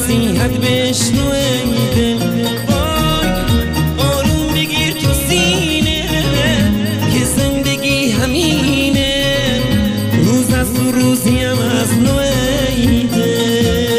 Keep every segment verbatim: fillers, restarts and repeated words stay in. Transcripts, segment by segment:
نصیحت بشنو ای دل، وای آروم بگیر تو سینه که زندگی همینه، روز از روزی هم از نو ای دل.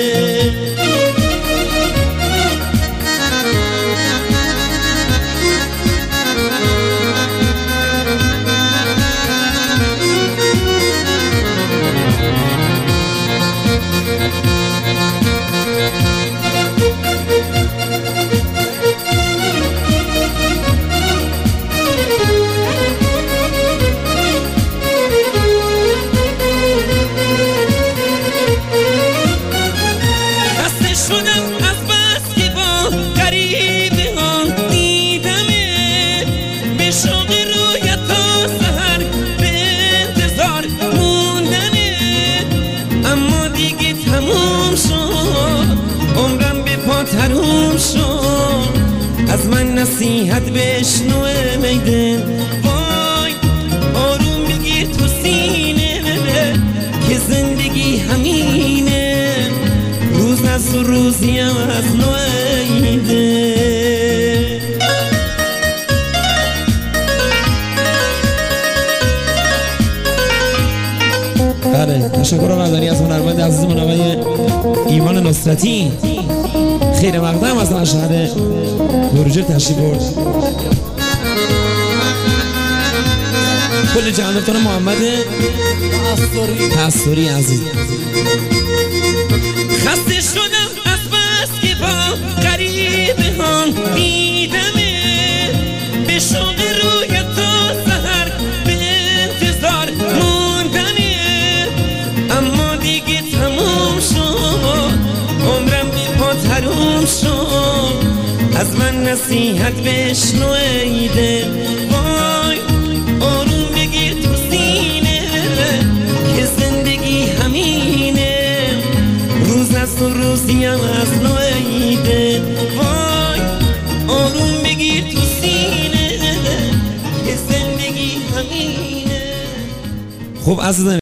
عمرم به پا تموم شد، از من نصیحت بشنو ای دل، وای آروم بگیر تو سینه که زندگی همینه، روز از روزی هم از نو ای دل. بله، تشکر و قدردانی از هنرمند عزیزمون آقای ایمان نصرتی، خیر مقدم از مشهد بروجرد تشریف برد. کل جهاندفتان محمد پستوری عزیز. خسته شدم از بس که با غریبه ها دیدمه، به شوق روی تو سحر به انتظار موندنه، اما دیگه تموم شد، عمرم به پا تموم شد، از من نصیحت بشنو ای دل، وای آروم بگیر تو سینه که زندگی همینه، روز از روزی هم از نو ای دل، وای آروم بگیر تو سینه که زندگی همینه. خب عزیزم